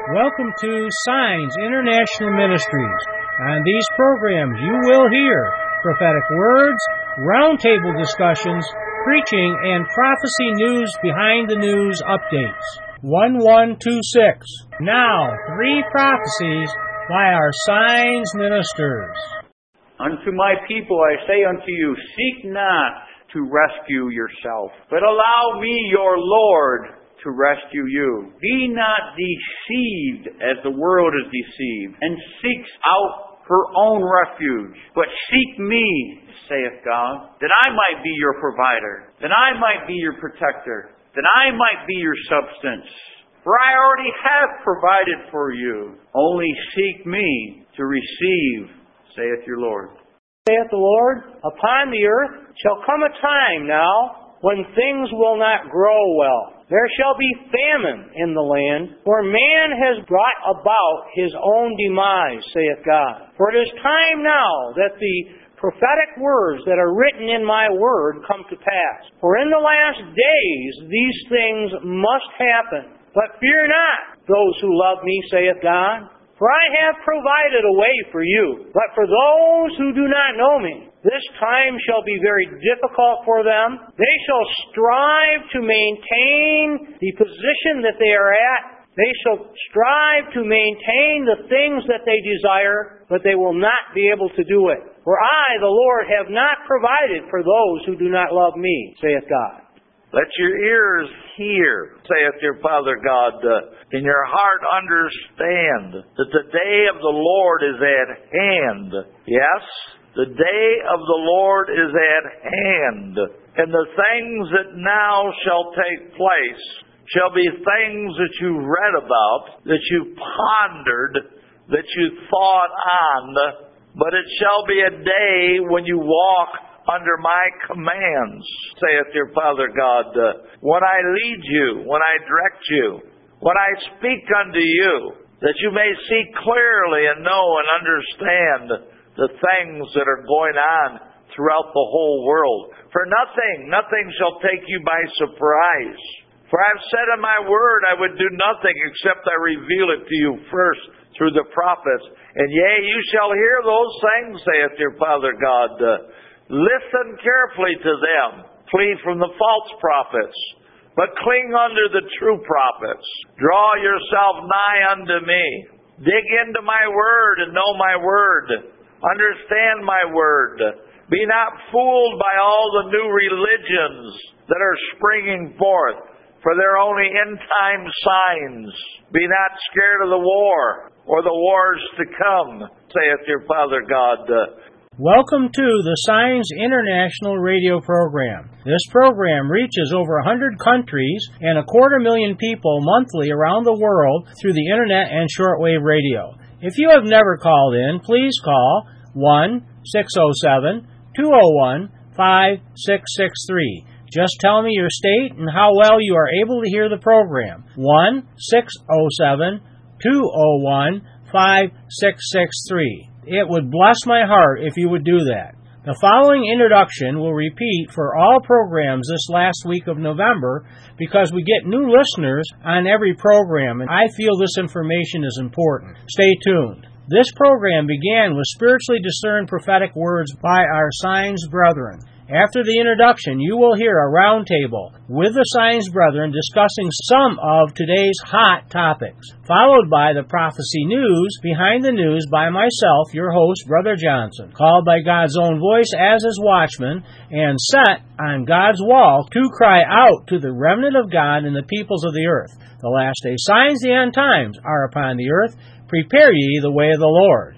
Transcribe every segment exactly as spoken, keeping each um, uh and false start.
Welcome to Signs International Ministries. On these programs you will hear prophetic words, roundtable discussions, preaching, and prophecy news behind the news updates. eleven twenty-six. Now, three prophecies by our Signs ministers. Unto my people I say unto you, seek not to rescue yourself, but allow me, your Lord, to rescue you. Be not deceived as the world is deceived, and seeks out her own refuge. But seek me, saith God, that I might be your provider, that I might be your protector, that I might be your substance. For I already have provided for you. Only seek me to receive, saith your Lord. Saith the Lord, upon the earth shall come a time now when things will not grow well. There shall be famine in the land, for man has brought about his own demise, saith God. For it is time now that the prophetic words that are written in my word come to pass. For in the last days these things must happen. But fear not, those who love me, saith God. For I have provided a way for you. But for those who do not know me, this time shall be very difficult for them. They shall strive to maintain the position that they are at. They shall strive to maintain the things that they desire, but they will not be able to do it. For I, the Lord, have not provided for those who do not love me, saith God. Let your ears hear, saith your Father God, uh, and your heart understand that the day of the Lord is at hand. Yes, the day of the Lord is at hand. And the things that now shall take place shall be things that you read about, that you pondered, that you thought on. But it shall be a day when you walk under my commands, saith your Father God, uh, when I lead you, when I direct you, when I speak unto you, that you may see clearly and know and understand the things that are going on throughout the whole world. For nothing, nothing shall take you by surprise. For I have said in my word, I would do nothing except I reveal it to you first through the prophets. And yea, you shall hear those things, saith your Father God. Uh, Listen carefully to them. Flee from the false prophets, but cling unto the true prophets. Draw yourself nigh unto me. Dig into my word and know my word. Understand my word. Be not fooled by all the new religions that are springing forth, for they're only end-time signs. Be not scared of the war, or the wars to come, saith your Father God. Welcome to the Signs International radio program. This program reaches over one hundred countries and a quarter million people monthly around the world through the internet and shortwave radio. If you have never called in, please call one six zero seven, two zero one, five six six three. Just tell me your state and how well you are able to hear the program. one six zero seven, two zero one, five six six three. It would bless my heart if you would do that. The following introduction will repeat for all programs this last week of November because we get new listeners on every program, and I feel this information is important. Stay tuned. This program began with spiritually discerned prophetic words by our Signs Brethren. After the introduction, you will hear a roundtable with the Signs Brethren discussing some of today's hot topics, followed by the prophecy news behind the news by myself, your host, Brother Johnson, called by God's own voice as his watchman and set on God's wall to cry out to the remnant of God and the peoples of the earth. The last day signs, the end times are upon the earth. Prepare ye the way of the Lord.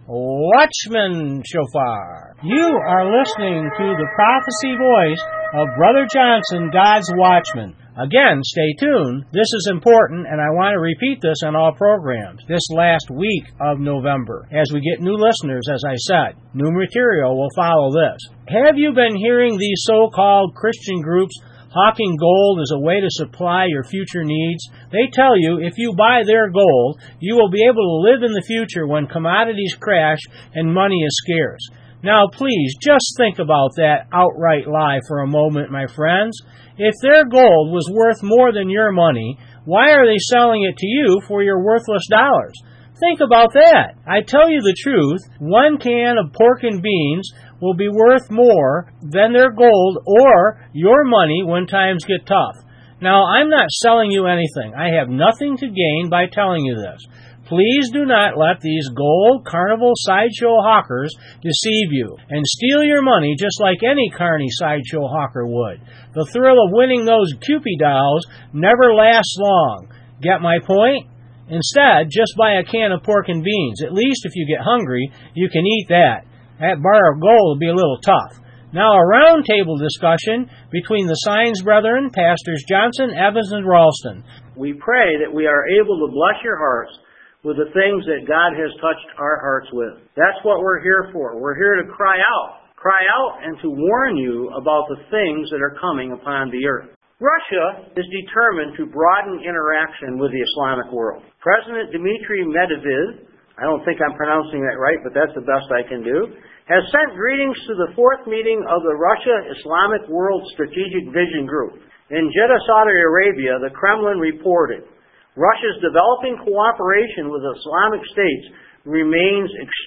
Watchman Shofar. You are listening to the prophecy voice of Brother Johnson, God's watchman. Again, stay tuned. This is important, and I want to repeat this on all programs this last week of November. As we get new listeners, as I said, new material will follow this. Have you been hearing these so-called Christian groups hawking gold as a way to supply your future needs? They tell you if you buy their gold, you will be able to live in the future when commodities crash and money is scarce. Now, please, just think about that outright lie for a moment, my friends. If their gold was worth more than your money, Why are they selling it to you for your worthless dollars? Think about that. I tell you the truth, one can of pork and beans will be worth more than their gold or your money when times get tough. Now, I'm not selling you anything. I have nothing to gain by telling you this. Please do not let these gold carnival sideshow hawkers deceive you and steal your money just like any carny sideshow hawker would. The thrill of winning those Cupid dolls never lasts long. Get my point? Instead, just buy a can of pork and beans. At least if you get hungry, you can eat that. That bar of gold will be a little tough. Now a roundtable discussion between the Signs Brethren, Pastors Johnson, Evans, and Ralston. We pray that we are able to bless your hearts with the things that God has touched our hearts with. That's what we're here for. We're here to cry out. Cry out and to warn you about the things that are coming upon the earth. Russia is determined to broaden interaction with the Islamic world. President Dmitry Medvedev, I don't think I'm pronouncing that right, but that's the best I can do, has sent greetings to the fourth meeting of the Russia-Islamic World Strategic Vision Group. In Jeddah, Saudi Arabia, the Kremlin reported, Russia's developing cooperation with Islamic states remains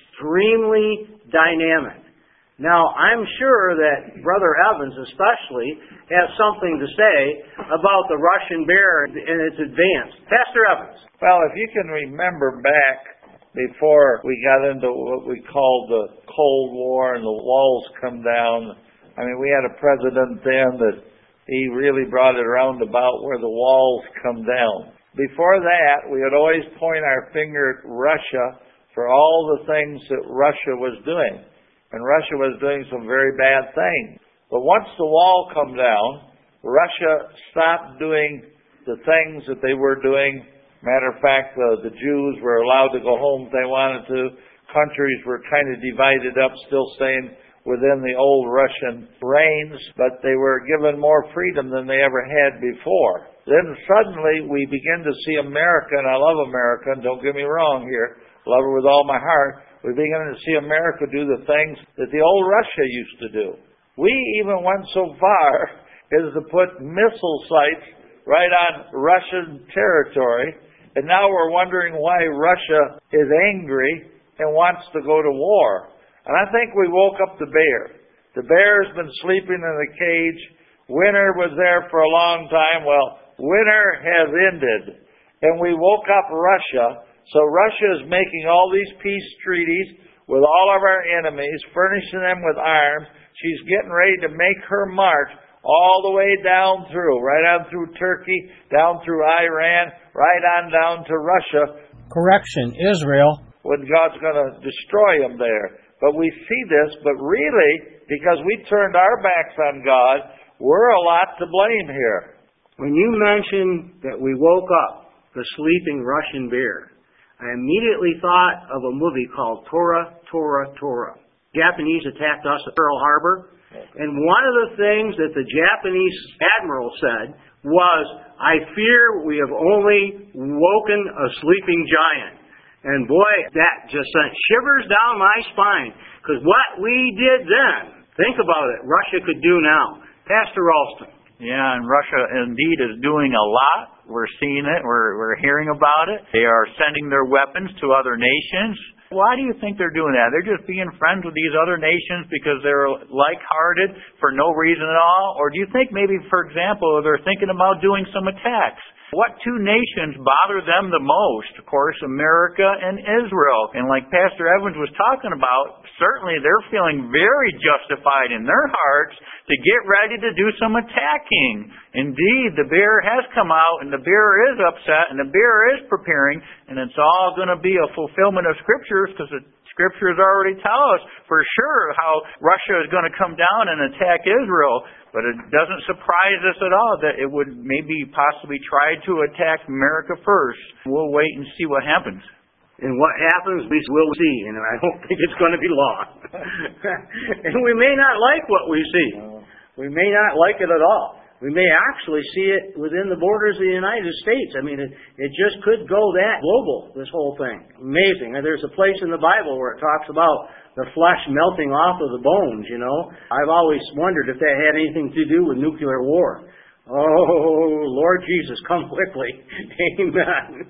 extremely dynamic. Now, I'm sure that Brother Evans especially has something to say about the Russian bear and its advance. Pastor Evans. Well, if you can remember back before we got into what we called the Cold War and the walls come down, I mean, we had a president then that he really brought it around about where the walls come down. Before that, we would always point our finger at Russia for all the things that Russia was doing. And Russia was doing some very bad things. But once the wall come down, Russia stopped doing the things that they were doing. Matter of fact, the, the Jews were allowed to go home if they wanted to. Countries were kind of divided up, still staying within the old Russian reigns, but they were given more freedom than they ever had before. Then suddenly we begin to see America, and I love America, and don't get me wrong here, love her with all my heart. We begin to see America do the things that the old Russia used to do. We even went so far as to put missile sites right on Russian territory, and now we're wondering why Russia is angry and wants to go to war. And I think we woke up the bear. The bear's been sleeping in the cage. Winter was there for a long time. Well, winter has ended. And we woke up Russia. So Russia is making all these peace treaties with all of our enemies, furnishing them with arms. She's getting ready to make her march all the way down through, right on through Turkey, down through Iran, right on down to Russia. Correction, Israel. When God's going to destroy them there. But we see this, but really, because we turned our backs on God, we're a lot to blame here. When you mentioned that we woke up the sleeping Russian bear, I immediately thought of a movie called Tora, Tora, Tora. Japanese attacked us at Pearl Harbor, and one of the things that the Japanese admiral said was, I fear we have only woken a sleeping giant. And boy, that just sent shivers down my spine. Because what we did then, think about it, Russia could do now. Pastor Ralston. Yeah, and Russia indeed is doing a lot. We're seeing it. We're, we're hearing about it. They are sending their weapons to other nations. Why do you think they're doing that? They're just being friends with these other nations because they're like-hearted for no reason at all? Or do you think maybe, for example, they're thinking about doing some attacks? What two nations bother them the most? Of course, America and Israel. And like Pastor Evans was talking about, certainly they're feeling very justified in their hearts to get ready to do some attacking. Indeed, the bear has come out, and the bear is upset, and the bear is preparing, and it's all going to be a fulfillment of Scriptures, because the Scriptures already tell us for sure how Russia is going to come down and attack Israel. But it doesn't surprise us at all that it would maybe possibly try to attack America first. We'll wait and see what happens. And what happens, we will see, and I don't think it's going to be long. And we may not like what we see. We may not like it at all. We may actually see it within the borders of the United States. I mean, it, it just could go that global, this whole thing. Amazing. And there's a place in the Bible where it talks about the flesh melting off of the bones, you know. I've always wondered if that had anything to do with nuclear war. Oh, Lord Jesus, come quickly. Amen.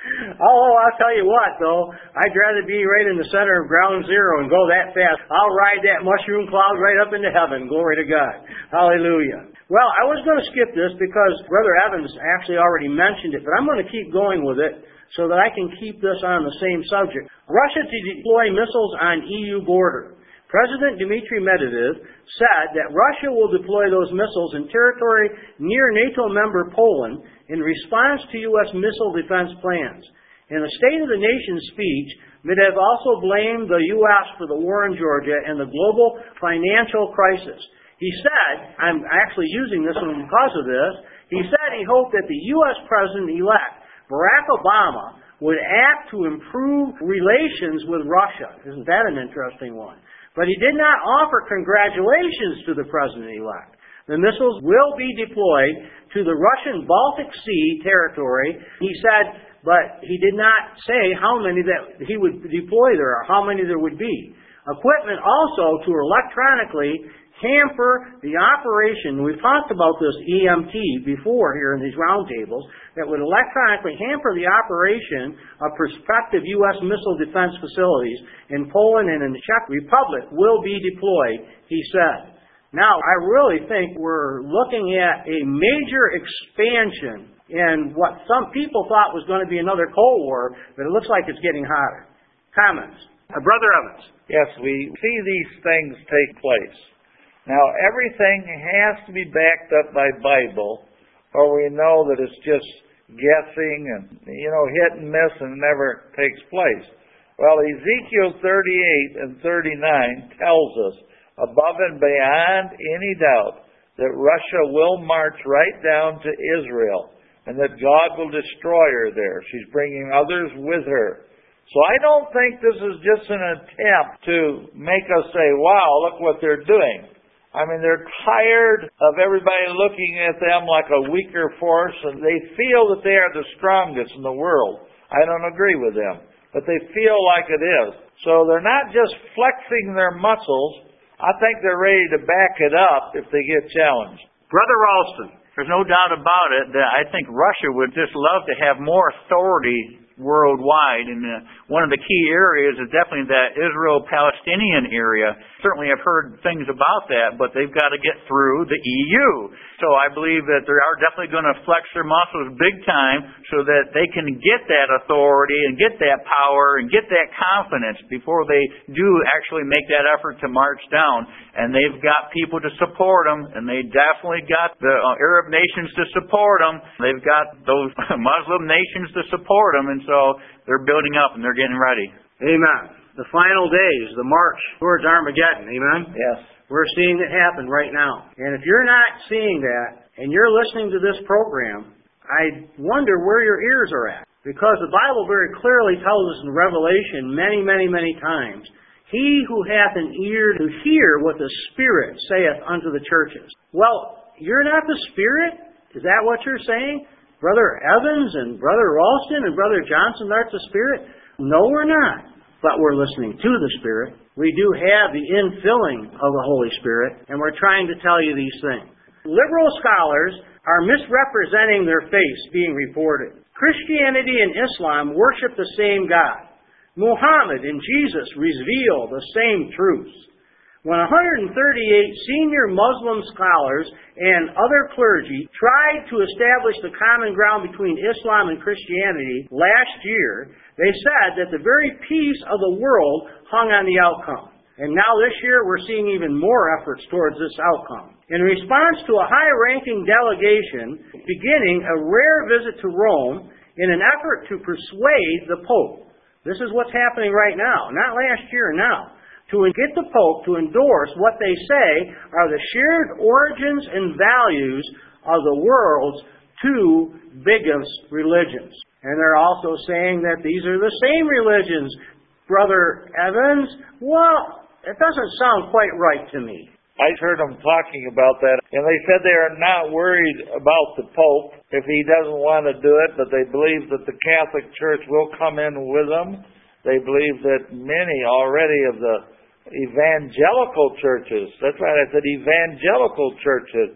Oh, I'll tell you what, though. I'd rather be right in the center of ground zero and go that fast. I'll ride that mushroom cloud right up into heaven. Glory to God. Hallelujah. Well, I was going to skip this because Brother Evans actually already mentioned it, but I'm going to keep going with it so that I can keep this on the same subject. Russia to deploy missiles on E U border. President Dmitry Medvedev said that Russia will deploy those missiles in territory near NATO member Poland in response to U S missile defense plans. In a State of the Nation speech, Medvedev also blamed the U S for the war in Georgia and the global financial crisis. He said, I'm actually using this one because of this, he said he hoped that the U S President-elect, Barack Obama, would act to improve relations with Russia. Isn't that an interesting one? But he did not offer congratulations to the President-elect. The missiles will be deployed to the Russian Baltic Sea territory. He said, but he did not say how many that he would deploy there or how many there would be. Equipment also to electronically hamper the operation. We've talked about this E M T before here in these roundtables, that would electronically hamper the operation of prospective U S missile defense facilities in Poland and in the Czech Republic will be deployed, he said. Now, I really think we're looking at a major expansion in what some people thought was going to be another Cold War, but it looks like it's getting hotter. Comments? Uh, Brother Evans. Yes, we see these things take place. Now, everything has to be backed up by Bible, or we know that it's just guessing and, you know, hit and miss and never takes place. Well, Ezekiel thirty-eight and thirty-nine tells us, above and beyond any doubt, that Russia will march right down to Israel, and that God will destroy her there. She's bringing others with her. So I don't think this is just an attempt to make us say, wow, look what they're doing. I mean, they're tired of everybody looking at them like a weaker force, and they feel that they are the strongest in the world. I don't agree with them, but they feel like it is. So they're not just flexing their muscles. I think they're ready to back it up if they get challenged. Brother Ralston, there's no doubt about it that I think Russia would just love to have more authority worldwide, and uh, one of the key areas is definitely that Israel-Palestinian area. Certainly I've heard things about that, but they've got to get through the E U. So I believe that they are definitely going to flex their muscles big time so that they can get that authority and get that power and get that confidence before they do actually make that effort to march down. And they've got people to support them, and they definitely got the uh, Arab nations to support them. They've got those Muslim nations to support them, and so they're building up and they're getting ready. Amen. The final days, the march towards Armageddon. Amen? Yes. We're seeing it happen right now. And if you're not seeing that, and you're listening to this program, I wonder where your ears are at. Because the Bible very clearly tells us in Revelation many, many, many times, he who hath an ear to hear what the Spirit saith unto the churches. Well, you're not the Spirit? Is that what you're saying? Brother Evans and Brother Ralston and Brother Johnson, that's the Spirit? No, we're not. But we're listening to the Spirit. We do have the infilling of the Holy Spirit, and we're trying to tell you these things. Liberal scholars are misrepresenting their faith being reported. Christianity and Islam worship the same God. Muhammad and Jesus reveal the same truths. When one hundred thirty-eight senior Muslim scholars and other clergy tried to establish the common ground between Islam and Christianity last year, they said that the very peace of the world hung on the outcome. And now this year we're seeing even more efforts towards this outcome. In response to a high-ranking delegation beginning a rare visit to Rome in an effort to persuade the Pope. This is what's happening right now, not last year, now. To get the Pope to endorse what they say are the shared origins and values of the world's two biggest religions. And they're also saying that these are the same religions. Brother Evans, well, it doesn't sound quite right to me. I heard them talking about that, and they said they are not worried about the Pope if he doesn't want to do it, but they believe that the Catholic Church will come in with them. They believe that many already of the evangelical churches, that's right, I said evangelical churches,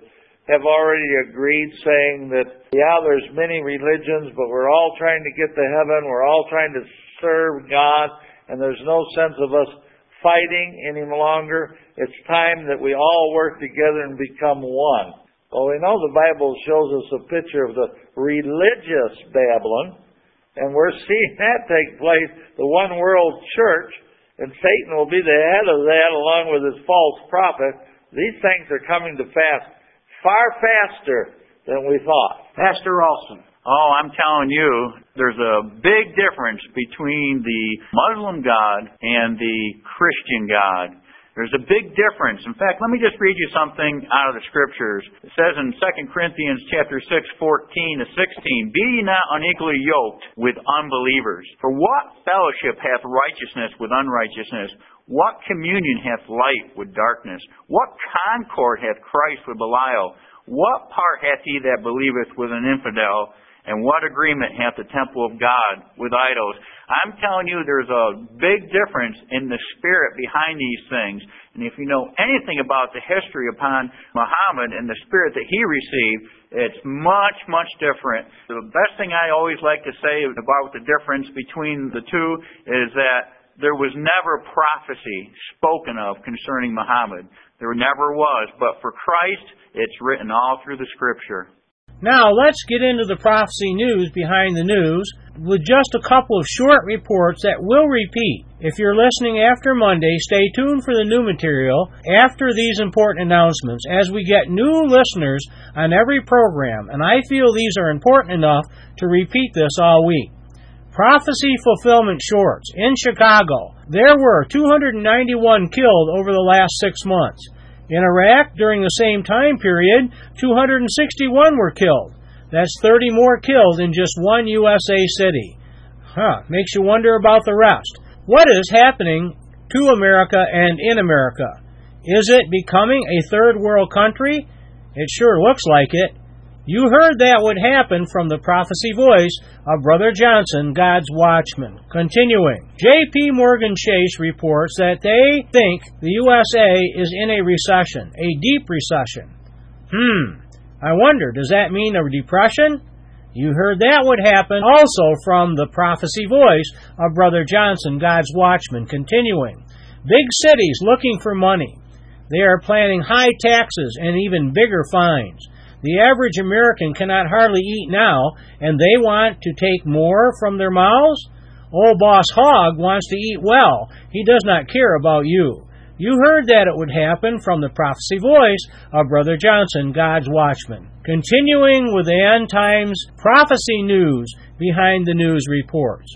have already agreed, saying that, yeah, there's many religions, but we're all trying to get to heaven. We're all trying to serve God, and there's no sense of us fighting any longer. It's time that we all work together and become one. Well, we know the Bible shows us a picture of the religious Babylon, and we're seeing that take place, the one world church, and Satan will be the head of that along with his false prophet. These things are coming to pass far faster than we thought. Pastor Ralston. Oh, I'm telling you, there's a big difference between the Muslim God and the Christian God. There's a big difference. In fact, let me just read you something out of the Scriptures. It says in Second Corinthians chapter six, fourteen to sixteen, "Be ye not unequally yoked with unbelievers. For what fellowship hath righteousness with unrighteousness? What communion hath light with darkness? What concord hath Christ with Belial? What part hath he that believeth with an infidel? And what agreement hath the temple of God with idols?" I'm telling you, there's a big difference in the spirit behind these things. And if you know anything about the history upon Muhammad and the spirit that he received, it's much, much different. The best thing I always like to say about the difference between the two is that there was never prophecy spoken of concerning Muhammad. There never was. But for Christ, it's written all through the Scripture. Now, let's get into the prophecy news behind the news with just a couple of short reports that will repeat. If you're listening after Monday, stay tuned for the new material after these important announcements as we get new listeners on every program, and I feel these are important enough to repeat this all week. Prophecy fulfillment shorts. In Chicago, there were two hundred ninety-one killed over the last six months. In Iraq, during the same time period, two hundred sixty-one were killed. That's thirty more killed in just one U S A city. Huh, makes you wonder about the rest. What is happening to America and in America? Is it becoming a third world country? It sure looks like it. You heard that would happen from the prophecy voice of Brother Johnson, God's Watchman. Continuing, J P Morgan Chase reports that they think the U S A is in a recession, a deep recession. Hmm, I wonder, does that mean a depression? You heard that would happen also from the prophecy voice of Brother Johnson, God's Watchman. Continuing, big cities looking for money. They are planning high taxes and even bigger fines. The average American cannot hardly eat now, and they want to take more from their mouths? Old Boss Hogg wants to eat well. He does not care about you. You heard that it would happen from the prophecy voice of Brother Johnson, God's Watchman. Continuing with the end times prophecy news behind the news reports.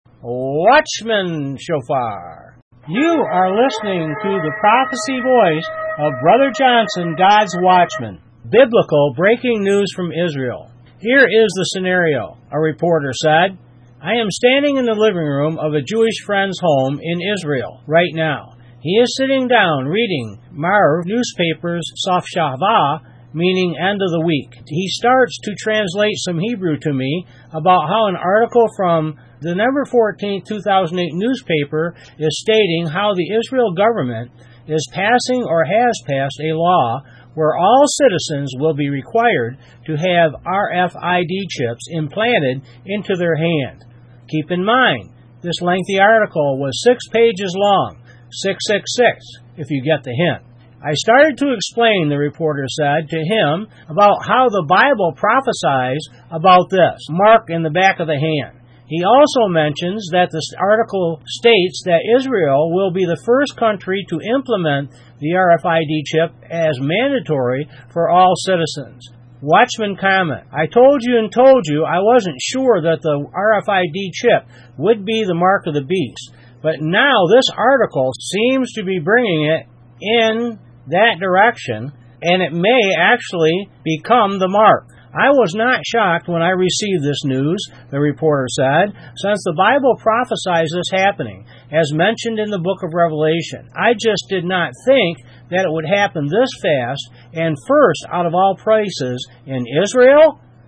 Watchman Shofar. You are listening to the prophecy voice of Brother Johnson, God's Watchman. Biblical breaking news from Israel. Here is the scenario, a reporter said. I am standing in the living room of a Jewish friend's home in Israel right now. He is sitting down reading Marv newspaper's Sof Shavah, meaning end of the week. He starts to translate some Hebrew to me about how an article from the November fourteenth, two thousand eight newspaper is stating how the Israel government is passing or has passed a law where all citizens will be required to have R F I D chips implanted into their hand. Keep in mind, this lengthy article was six pages long, six six six, if you get the hint. I started to explain, the reporter said, to him about how the Bible prophesies about this, mark in the back of the hand. He also mentions that the article states that Israel will be the first country to implement the R F I D chip as mandatory for all citizens. Watchman comment, I told you and told you I wasn't sure that the R F I D chip would be the mark of the beast, but now this article seems to be bringing it in that direction, and it may actually become the mark. I was not shocked when I received this news, the reporter said, since the Bible prophesies this happening, as mentioned in the book of Revelation. I just did not think that it would happen this fast and first out of all places in Israel.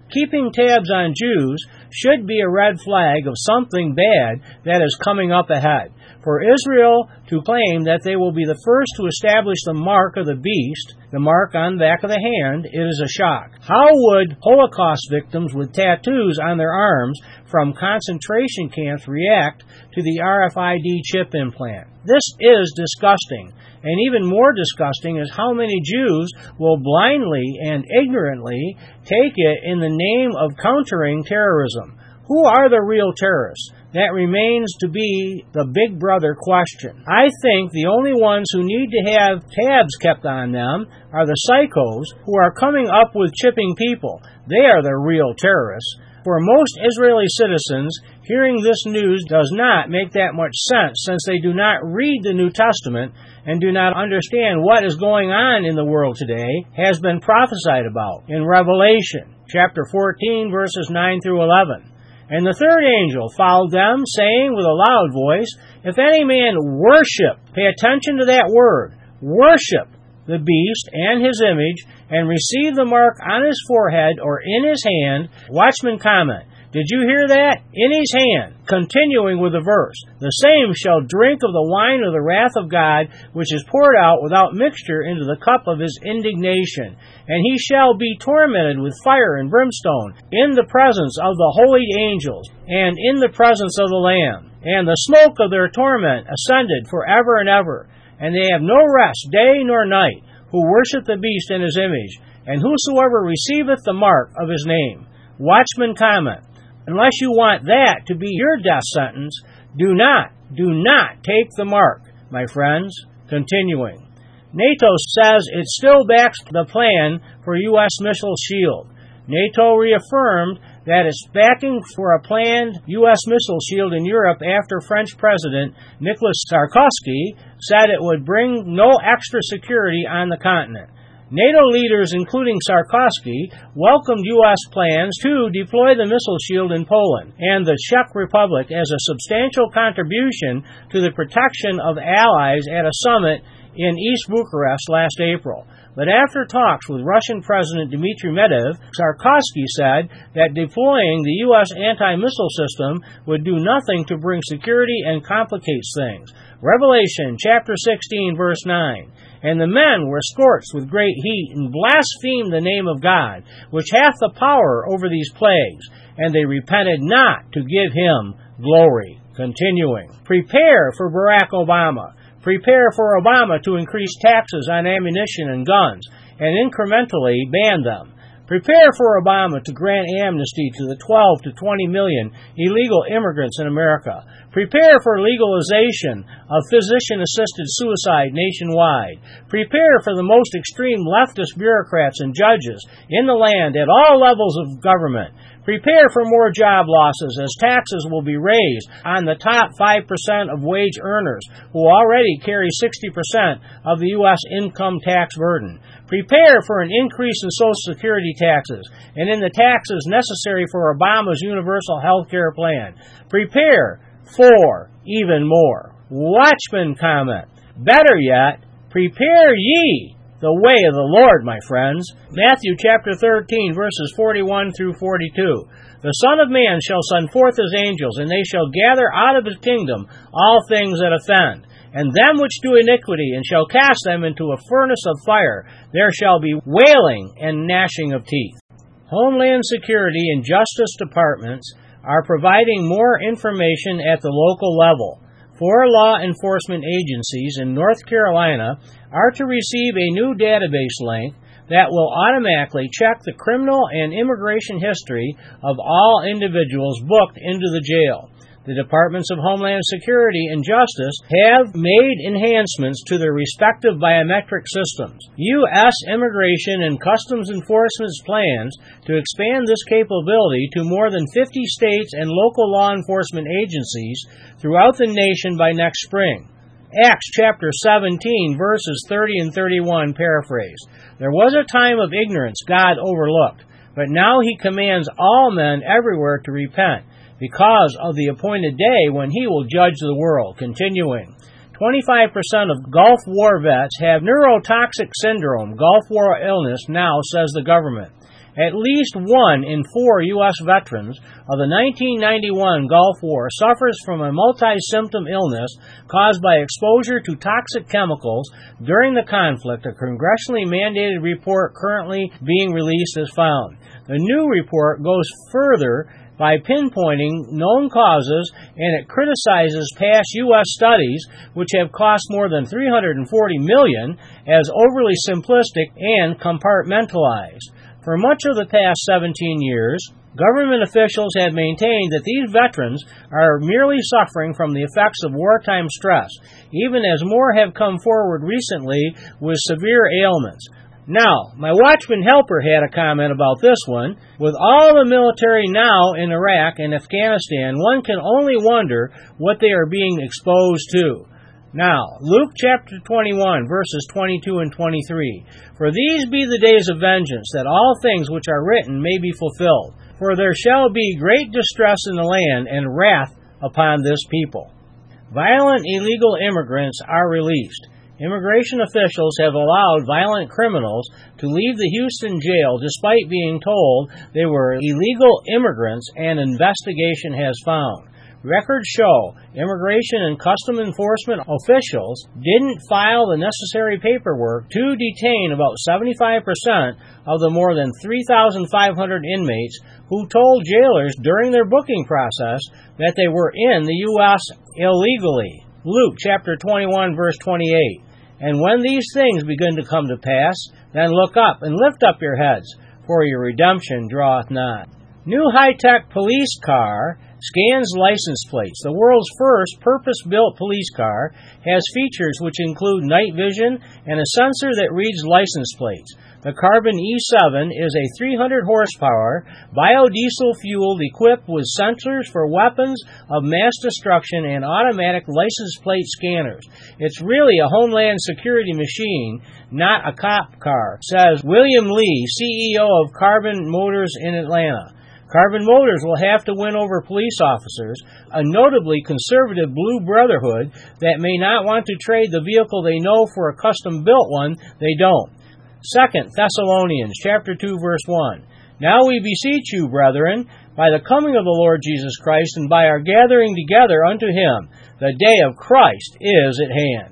Keeping tabs on Jews should be a red flag of something bad that is coming up ahead. For Israel to claim that they will be the first to establish the mark of the beast, the mark on the back of the hand, it is a shock. How would Holocaust victims with tattoos on their arms from concentration camps react to the R F I D chip implant? This is disgusting. And even more disgusting is how many Jews will blindly and ignorantly take it in the name of countering terrorism. Who are the real terrorists? That remains to be the big brother question. I think the only ones who need to have tabs kept on them are the psychos who are coming up with chipping people. They are the real terrorists. For most Israeli citizens, hearing this news does not make that much sense since they do not read the New Testament and do not understand what is going on in the world today has been prophesied about in Revelation chapter fourteen, verses nine through eleven. And the third angel followed them, saying with a loud voice, If any man worship, pay attention to that word, worship the beast and his image, and receive the mark on his forehead or in his hand. Watchman comment, did you hear that? In his hand. Continuing with the verse, the same shall drink of the wine of the wrath of God, which is poured out without mixture into the cup of his indignation. And he shall be tormented with fire and brimstone in the presence of the holy angels and in the presence of the Lamb. And the smoke of their torment ascended forever and ever. And they have no rest day nor night, who worship the beast and his image, and whosoever receiveth the mark of his name. Watchman comment, unless you want that to be your death sentence, do not, do not take the mark, my friends. Continuing. NATO says it still backs the plan for U S missile shield. NATO reaffirmed that its backing for a planned U S missile shield in Europe after French President Nicolas Sarkozy said it would bring no extra security on the continent. NATO leaders, including Sarkozy, welcomed U S plans to deploy the missile shield in Poland and the Czech Republic as a substantial contribution to the protection of allies at a summit in East Bucharest last April. But after talks with Russian President Dmitry Medvedev, Sarkozy said that deploying the U S anti-missile system would do nothing to bring security and complicates things. Revelation chapter sixteen, verse nine. And the men were scorched with great heat, and blasphemed the name of God, which hath the power over these plagues, and they repented not to give him glory. Continuing. Prepare for Barack Obama. Prepare for Obama to increase taxes on ammunition and guns, and incrementally ban them. Prepare for Obama to grant amnesty to the twelve to twenty million illegal immigrants in America. Prepare for legalization of physician-assisted suicide nationwide. Prepare for the most extreme leftist bureaucrats and judges in the land at all levels of government. Prepare for more job losses as taxes will be raised on the top five percent of wage earners who already carry sixty percent of the U S income tax burden. Prepare for an increase in Social Security taxes and in the taxes necessary for Obama's universal health care plan. Prepare for even more. Watchman comment. Better yet, prepare ye the way of the Lord, my friends. Matthew chapter thirteen, verses forty-one through forty-two. The Son of Man shall send forth his angels, and they shall gather out of his kingdom all things that offend, and them which do iniquity, and shall cast them into a furnace of fire. There shall be wailing and gnashing of teeth. Homeland Security and Justice Departments are providing more information at the local level. Four law enforcement agencies in North Carolina are to receive a new database link that will automatically check the criminal and immigration history of all individuals booked into the jail. The Departments of Homeland Security and Justice have made enhancements to their respective biometric systems. U S Immigration and Customs Enforcement's plans to expand this capability to more than fifty states and local law enforcement agencies throughout the nation by next spring. Acts chapter seventeen, verses thirty and thirty-one paraphrase. There was a time of ignorance God overlooked, but now he commands all men everywhere to repent, because of the appointed day when he will judge the world. Continuing. twenty-five percent of Gulf War vets have neurotoxic syndrome, Gulf War illness now, says the government. At least one in four U S veterans of the nineteen ninety-one Gulf War suffers from a multi-symptom illness caused by exposure to toxic chemicals during the conflict. A congressionally mandated report currently being released is found. The new report goes further by pinpointing known causes, and it criticizes past U S studies, which have cost more than three hundred forty million dollars, as overly simplistic and compartmentalized. For much of the past seventeen years, government officials have maintained that these veterans are merely suffering from the effects of wartime stress, even as more have come forward recently with severe ailments. Now, my Watchman helper had a comment about this one. With all the military now in Iraq and Afghanistan, one can only wonder what they are being exposed to. Now, Luke chapter twenty-one, verses twenty-two and twenty-three. For these be the days of vengeance, that all things which are written may be fulfilled. For there shall be great distress in the land, and wrath upon this people. Violent illegal immigrants are released. Immigration officials have allowed violent criminals to leave the Houston jail despite being told they were illegal immigrants, and investigation has found. Records show Immigration and Custom Enforcement officials didn't file the necessary paperwork to detain about seventy-five percent of the more than three thousand five hundred inmates who told jailers during their booking process that they were in the U S illegally. Luke chapter twenty-one, verse twenty-eight. And when these things begin to come to pass, then look up and lift up your heads, for your redemption draweth nigh. New high-tech police car scans license plates. The world's first purpose-built police car has features which include night vision and a sensor that reads license plates. The Carbon E seven is a three hundred horsepower biodiesel fueled equipped with sensors for weapons of mass destruction and automatic license plate scanners. It's really a homeland security machine, not a cop car, says William Lee, C E O of Carbon Motors in Atlanta. Carbon Motors will have to win over police officers, a notably conservative Blue Brotherhood that may not want to trade the vehicle they know for a custom-built one they don't. Second Thessalonians chapter two, verse one. Now we beseech you, brethren, by the coming of the Lord Jesus Christ and by our gathering together unto him, the day of Christ is at hand.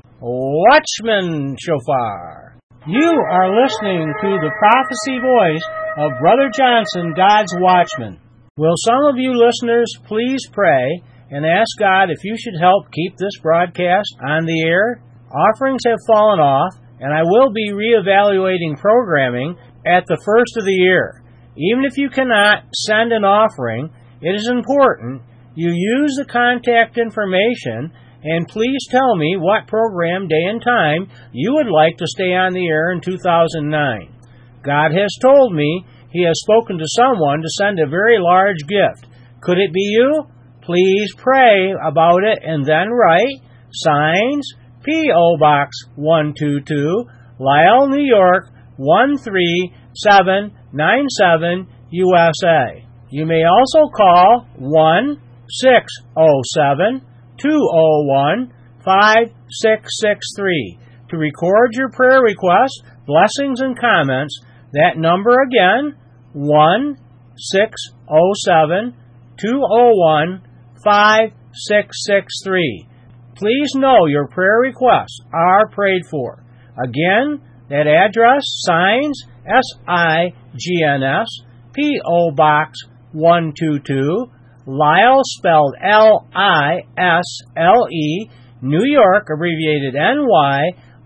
Watchman Shofar. You are listening to the prophecy voice of Brother Johnson, God's Watchman. Will some of you listeners please pray and ask God if you should help keep this broadcast on the air? Offerings have fallen off, and I will be reevaluating programming at the first of the year. Even if you cannot send an offering, it is important you use the contact information, and please tell me what program, day and time you would like to stay on the air in two thousand nine. God has told me He has spoken to someone to send a very large gift. Could it be you? Please pray about it and then write signs, P O Box one two two, Lisle, New York one three seven nine seven, U S A. You may also call one six zero seven two zero one five six six three to record your prayer requests, blessings, and comments. That number again, one six zero seven two zero one five six six three. Please know your prayer requests are prayed for. Again, that address, Signs, S I G N S, P O Box one two two, Lisle, spelled L I S L E, New York, abbreviated N Y,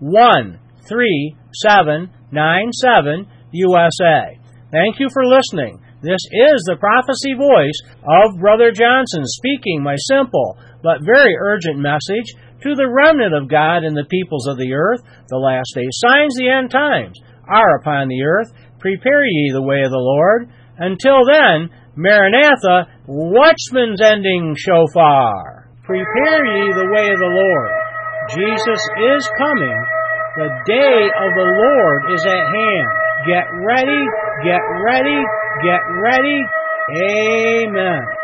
one three seven nine seven, U S A. Thank you for listening. This is the prophecy voice of Brother Johnson speaking my simple but very urgent message to the remnant of God and the peoples of the earth. The last days signs, the end times, are upon the earth. Prepare ye the way of the Lord. Until then, Maranatha, Watchman's ending shofar. Prepare ye the way of the Lord. Jesus is coming. The day of the Lord is at hand. Get ready, get ready, get ready. Amen.